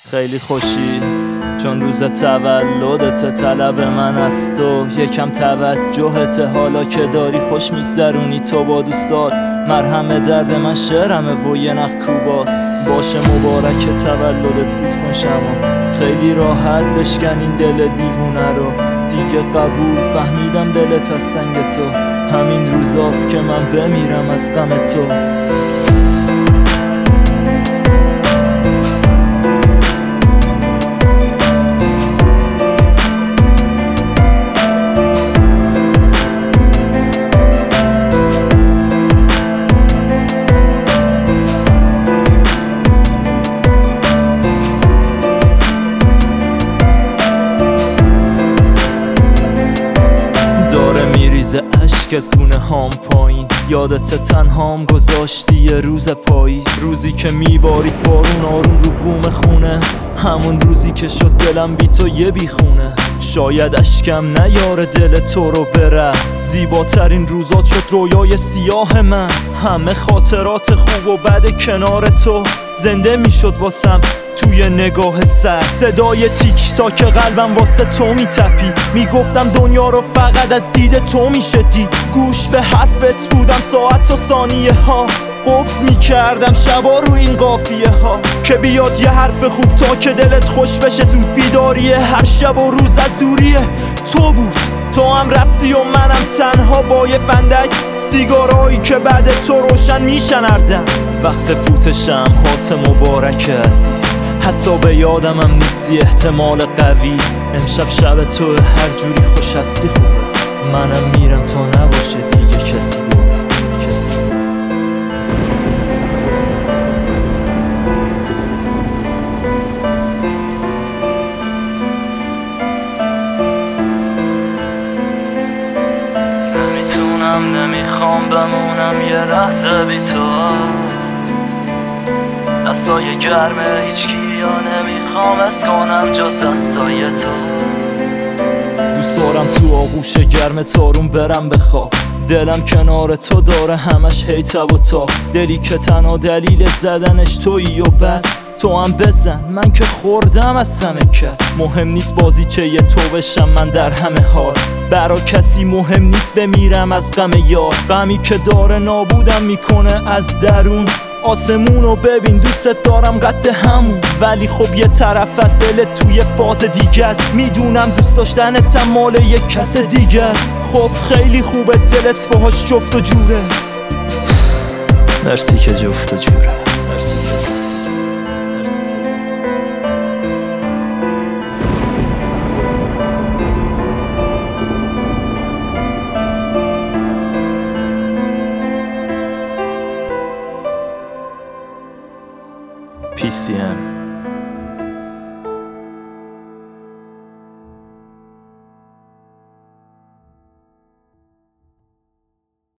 خیلی خوشی چون روز تولدت، طلب من از تو یکم توجهت. حالا که داری خوش میگذرونی تو با دوستات، مرهم درد من شعرمه و یه نخ کوباست. باشه مبارک تولدت، فوت کن شما، خیلی راحت بشکن این دل دیوونه رو. دیگه قبول فهمیدم دلت از سنگ تو، همین روزاست که من بمیرم از غم تو. اشک از گونه هام پایین، یادت تنهام گذاشتی یه روز پاییز. روزی که میبارید بارون آروم رو بوم خونه، همون روزی که شد دلم بی تو یه بیخونه. شاید اشکم نیاره دل تو رو بره، زیباترین روزات شد رویای سیاه من. همه خاطرات خوب و بد کنار تو زنده میشد واسم توی نگاه سر. صدای تیک تاک قلبم واسه تو میتپید، میگفتم دنیا رو فقط از دید تو میشه دید. گوش به حرفت بودم ساعت و ثانیه ها، قفل میکردم شبا رو این قافیه ها که بیاد یه حرف خوب تا که دلت خوش بشه. زود بیداریه هر شب و روز از دوریه تو بود، تو هم رفتی و منم تنها با یه فندک سیگارایی که بعد تو روشن میشنردم. وقت فوتشم هات مبارک عزیز، حتی به یادم هم نیستی احتمال قوی. امشب شب تو هر جوری خوش هستی خوبه، منم میرم تا نباشه دیگه کسی دورت، کسی. نمیتونم نمیخوام بمونم یه لحظه بی تو، دستای گرمه هیچکی یا نمیخوام از کنم جز دستای تو. دوست دارم تو آغوش گرم تارون برم بخواب، دلم کنار تو داره همش هی تب و تاب. دلی که تنها دلیل زدنش تویی و بس، تو هم بزن من که خوردم از سم کس. مهم نیست بازی چه یه تو بشم من در همه حال، برا کسی مهم نیست بمیرم از غم یار. غمی که داره نابودم میکنه از درون، آسمونو ببین دوست دارم قد همون. ولی خب یه طرف از دلت توی فاز دیگه است، میدونم دوست داشتنت مال یک کس دیگه است. خب خیلی خوبه دلت باهاش جفت و جوره، مرسی که جفت و جوره. PCM